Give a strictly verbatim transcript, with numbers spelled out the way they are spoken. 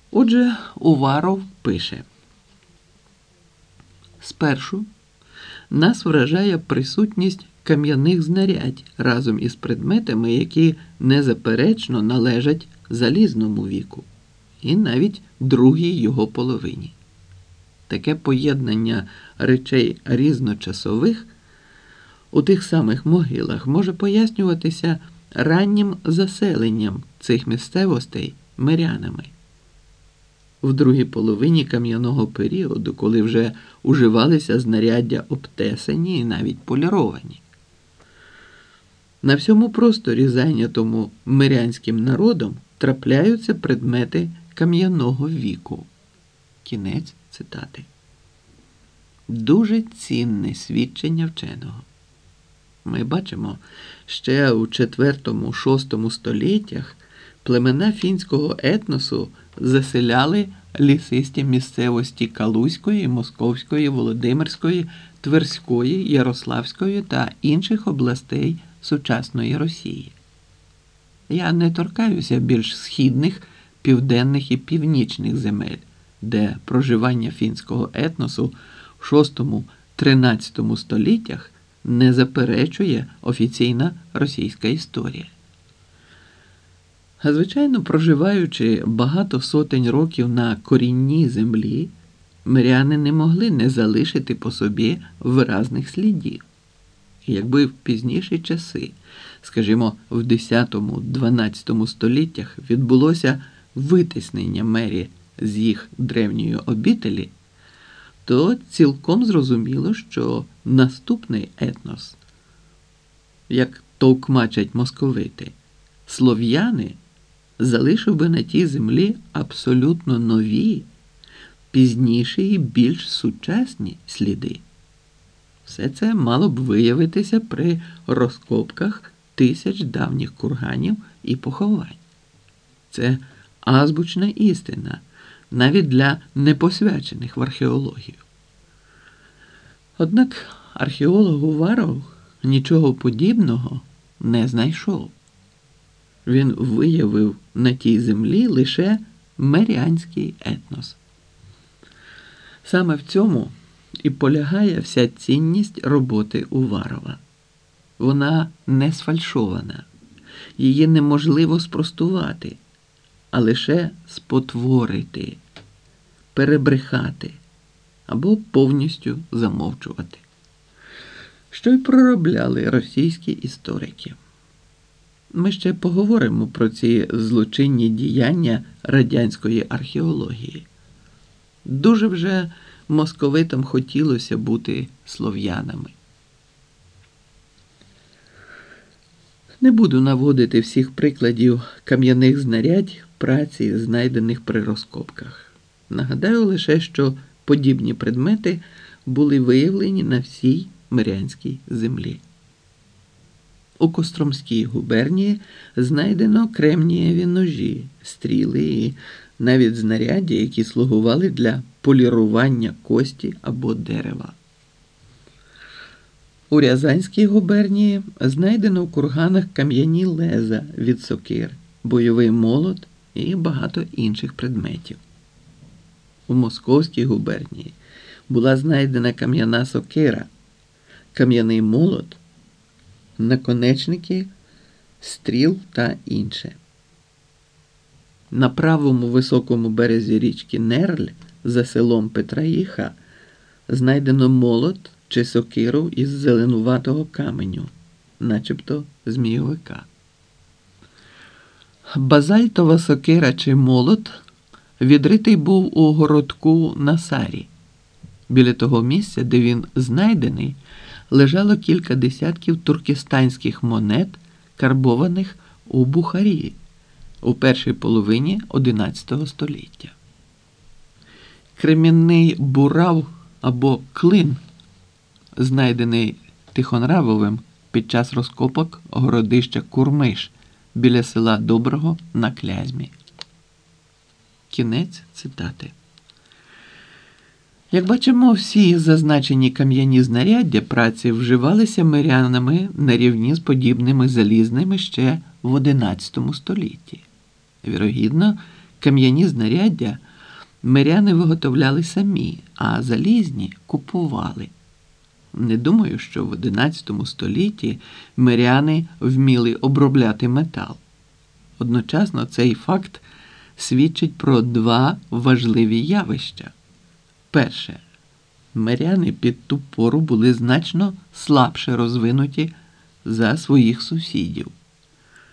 Отже, Уваров пише: «Спершу нас вражає присутність кам'яних знарядь разом із предметами, які незаперечно належать залізному віку і навіть другій його половині. Таке поєднання речей різночасових у тих самих могилах може пояснюватися раннім заселенням цих місцевостей мирянами. В другій половині кам'яного періоду, коли вже уживалися знаряддя обтесані і навіть поліровані. На всьому просторі, зайнятому мирянським народом, трапляються предмети кам'яного віку». Кінець цитати. Дуже цінне свідчення вченого. Ми бачимо, ще у четвертому-шостому століттях племена фінського етносу заселяли лісисті місцевості Калузької, Московської, Володимирської, Тверської, Ярославської та інших областей сучасної Росії. Я не торкаюся більш східних, південних і північних земель, де проживання фінського етносу в шостому-тринадцятому століттях не заперечує офіційна російська історія. Звичайно, проживаючи багато сотень років на корінній землі, миряни не могли не залишити по собі виразних слідів. Якби в пізніші часи, скажімо, в десятому-дванадцятому століттях відбулося витиснення мері з їх древньої обителі, то цілком зрозуміло, що наступний етнос, як товкмачать московити, слов'яни, залишив би на тій землі абсолютно нові, пізніші і більш сучасні сліди. Все це мало б виявитися при розкопках тисяч давніх курганів і поховань. Це азбучна істина, навіть для непосвячених в археологію. Однак археолог Уваров нічого подібного не знайшов. Він виявив на тій землі лише мирянський етнос. Саме в цьому і полягає вся цінність роботи Уварова. Вона не сфальшована, її неможливо спростувати, а лише спотворити, перебрехати або повністю замовчувати. Що й проробляли російські історики. Ми ще поговоримо про ці злочинні діяння радянської археології. Дуже вже московитам хотілося бути слов'янами. Не буду наводити всіх прикладів кам'яних знарядь праці, знайдених при розкопках. Нагадаю лише, що подібні предмети були виявлені на всій мирянській землі. У Костромській губернії знайдено кремнієві ножі, стріли і навіть знаряддя, які слугували для полірування кості або дерева. У Рязанській губернії знайдено в курганах кам'яні леза від сокир, бойовий молот і багато інших предметів. У Московській губернії була знайдена кам'яна сокира, кам'яний молот, наконечники, стріл та інше. На правому високому березі річки Нерль за селом Петраїха знайдено молот чи сокиру із зеленуватого каменю, начебто змійовика. Базальтова сокира чи молот відритий був у городку на Сарі. Біля того місця, де він знайдений, лежало кілька десятків туркестанських монет, карбованих у Бухарі у першій половині одинадцятого століття. Кремінний бурав або клин, знайдений Тихонравовим під час розкопок городища Курмиш біля села Доброго на Клязьмі. Кінець цитати. Як бачимо, всі зазначені кам'яні знаряддя праці вживалися мирянами на рівні з подібними залізними ще в одинадцятому столітті. Вірогідно, Кам'яні знаряддя миряни виготовляли самі, а залізні купували. Не думаю, що в одинадцятому столітті миряни вміли обробляти метал. Одночасно цей факт свідчить про два важливі явища. Перше. Миряни під ту пору були значно слабше розвинуті за своїх сусідів.